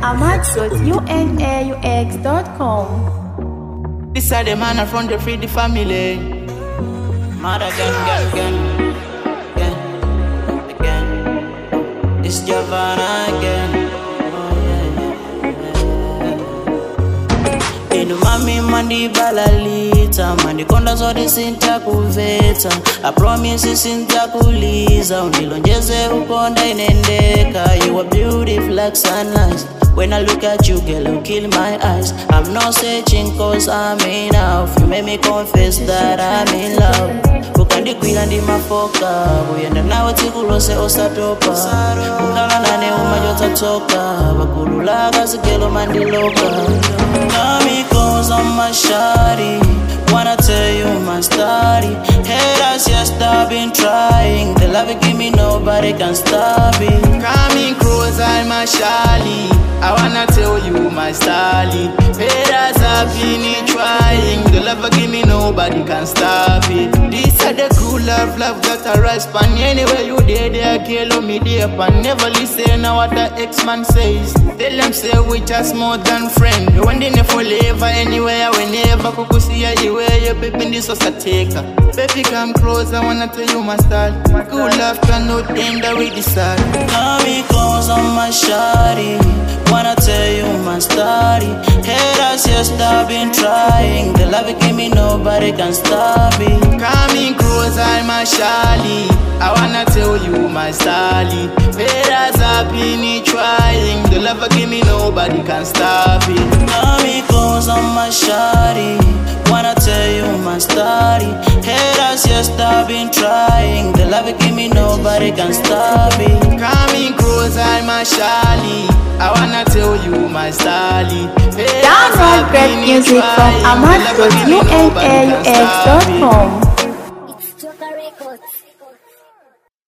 ahmad.unaux.com. This are the man from the free the family. Mother again. It's Javana again. Inu mami mandi balalita, mandi konda zote sintakuveta. I promise sintakuliza, unilonjeze ukonda inendeka. You are beautiful like sunrise. When I look at you, girl, you kill my eyes. I'm not searching cause I'm enough. You make me confess that I'm in love. Ukandi kwila ndi mafoka, uyenda nawe tikulose osatopa. Ukala nane umajota toka, bakululaga zikelo mandiloka. Nami cause I'm my shawty, wanna tell you my story. Haters just I've been trying, the love you give me nobody can stop it. Coming close, I'm a shawty, I wanna tell you my story. Haters have been trying, the love you give me nobody can stop it. This are the cool love that I rise pan. Anywhere you there, kill me there pan. Never listen to what the ex-man says. Tell them say we just more than friends. One day forever, anywhere, whenever. Kukusia iwe, you baby this was a taker. Baby come close, I wanna tell you my style. Cool love cannot end that we decide. Come close on my shawty, wanna tell you my story. Haters just I've been trying, the love you give me nobody can stop it. Coming close, I'm a shawty, I wanna tell you my story. Haters have been trying, the love you give me nobody can stop it. Coming close on my shawty, wanna tell you my story. Haters just I've been trying, the love you give me nobody can stop it. Coming close, I'm a shawty, I wanna tell you my story. Download great music from ahmad.unaux.com. It's Joker Records.